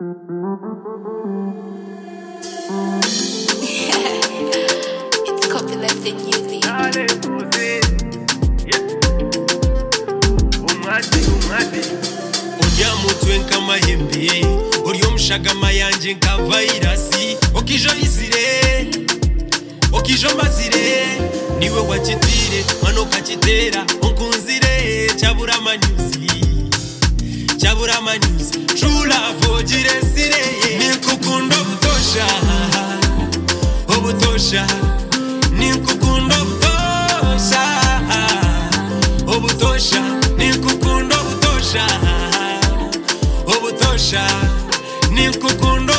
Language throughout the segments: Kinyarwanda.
It's copyleft music. Urya mutwe nk'amahembe urya umushagama yanje nka virasi okijo izire okijo mazire niwe wakitire mano kakitera onkunzire cyabura amanyuzi true love ogire sire nikukunda obutosha nikukunda obutosha nikukunda obutosha nikukunda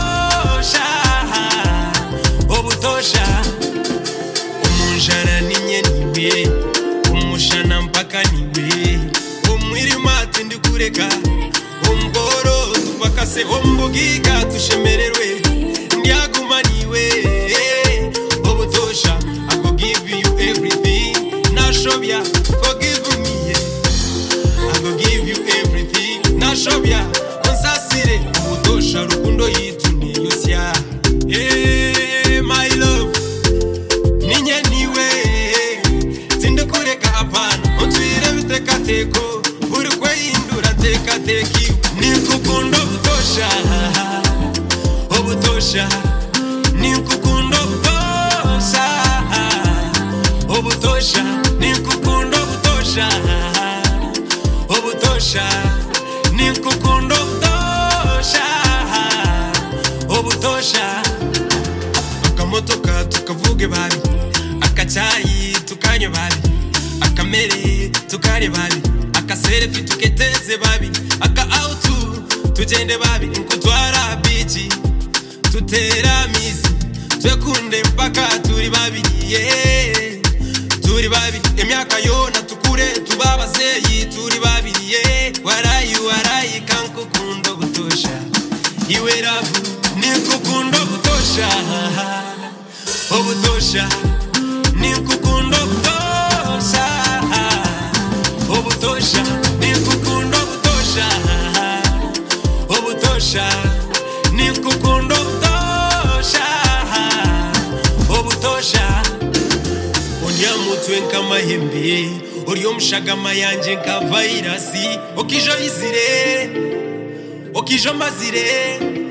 obutosha umunjara ninye niwe umushana mpaka niwe umwirima ati ndikureka umboro tupakase ombugiga tushemererwe ndiyaguma niwe obutosha I go give you everything nashobya forgive me I go give you everything nashobya konsasire obutosha rukundo yitu niyosya my love ninye niwe tindukureka hapana ontwire bitekateko uri kwehindura tekateki nikukunda obutosha nikukunda obutosha nikukunda obutosha nikukunda obutosha akamotoka tukavuge babi akacayi tukanye babi akamere tukare babi akaserefi tuketeze babi aka autu tugende babi nkutwara bici tutera mizi twekunde mpaka turi babiri turi babiri emyaka yona tukure tubabazeyi turi babiri warayi kankukunda obutosha iwe rabu nikukunda obutosha nikukunda obutosha nikukunda obutosha nikukunda obutosha urya mutwe nk'amahembe urya umushagama yanje nka virasi okijo izire okijo mazire